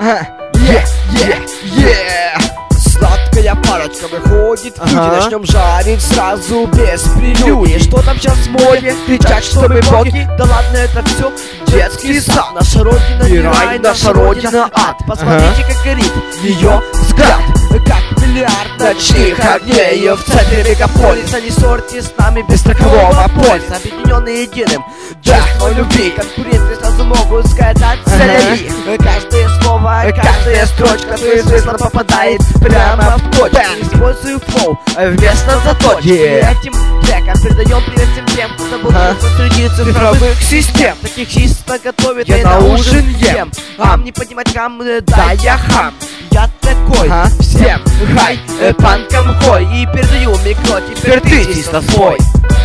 Сладкая парочка выходит в путь, начнем жарить сразу без прелюдий. Что там сейчас в моде? Кричат, что мы боги. Да ладно, это все детский сад. Наша родина не рай, наша родина ад. Посмотрите, как горит ее взгляд, как миллиард ночных огней в центре мегаполиса. Не ссорьте с нами без страхового полиса. Объединенные единым чувством любви, конкуренты сразу могут сказать «Целяви». Каждое слово, каждая строчка своим смыслом попадает прямо в точку. Использую флоу вместо заточки. Этим треком передаем привет всем тем, кто забыл среди цифровых систем. Таких чисто готовит и на ужин ем. Не поднимать хам, да я хам. Я такой, всем хай, панкам хой. И передаю микро, теперь ты чисто свой.